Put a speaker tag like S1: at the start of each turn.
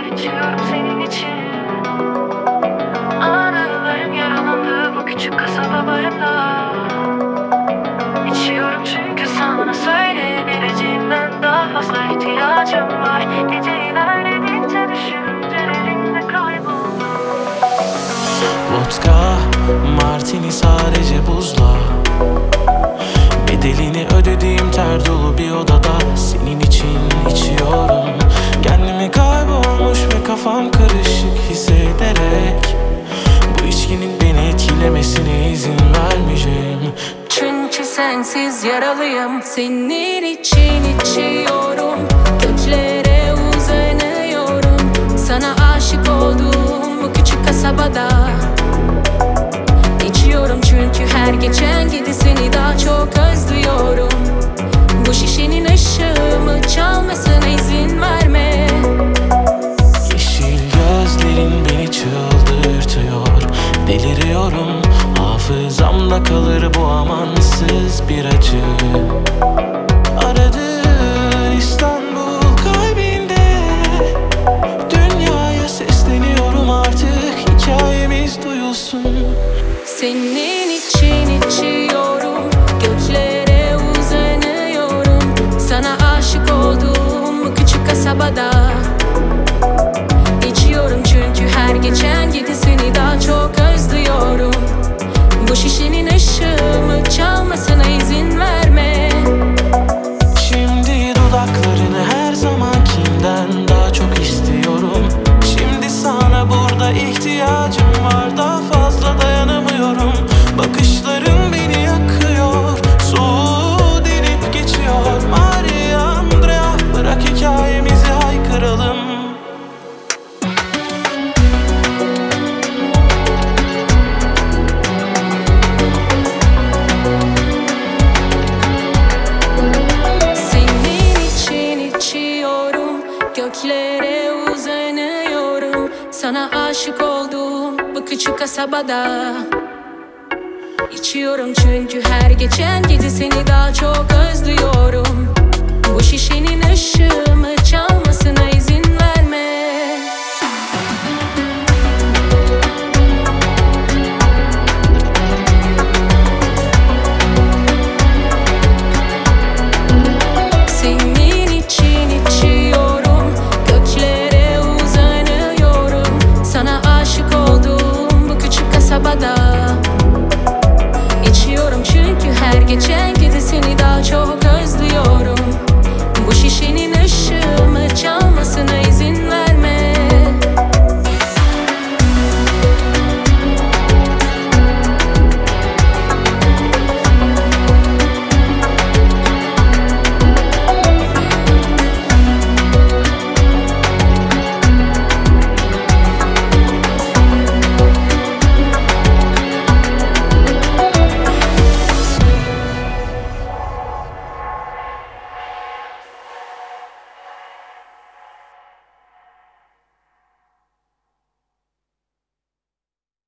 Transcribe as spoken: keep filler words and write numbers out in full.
S1: İçiyorum senin için. Anılarım yaralandı bu küçük kasaba barında. İçiyorum çünkü sana söyleyebileceğimden daha fazla ihtiyacım var. Gece ilerledikçe düşüncelerimde kayboldum.
S2: Vodka, martini sadece buzla. Bedelini ödediğim ter dolu bir odada senin için içiyorum. Kendimi kaybolmuş ve kafam karışık hissederek bu içkinin beni etkilemesine izin vermeyeceğim.
S3: Çünkü sensiz yaralıyım. Senin için içiyorum. Göklere uzanıyorum. Sana aşık oldum bu küçük kasabada. İçiyorum çünkü her geçen gidisini daha çok özlüyorum. Bu şişenin ışığımı çalmasına izin verme.
S2: Yeşil gözlerin beni çıldırtıyor. Deliriyorum, hafızamda kalır bu amansız bir acı. Aradığın İstanbul kalbinde. Dünyaya sesleniyorum artık, hikayemiz duyulsun.
S3: Senin için içiyorum. Göklere uzanıyorum. Sana aşık oldum bu küçük kasabada. İçiyorum çünkü her geçen gidisini daha çok özlüyorum. Bu şişenin ışığımı çalmasına izin verme.
S2: Şimdi dudaklarını her zamankinden daha çok istiyorum. Şimdi sana burada ihtiyacım var, daha fazla dayanamıyorum. Bakışların beni yakıyor, soğuğu delip geçiyor. Maria Andrea, bırak hikayemizi haykıralım.
S3: Senin için içiyorum. Göklere uzanıyorum. Sana aşık oldum bu küçük kasabada. İçiyorum çünkü her geçen gece seni daha çok özlüyorum. Bu şişenin ışığımı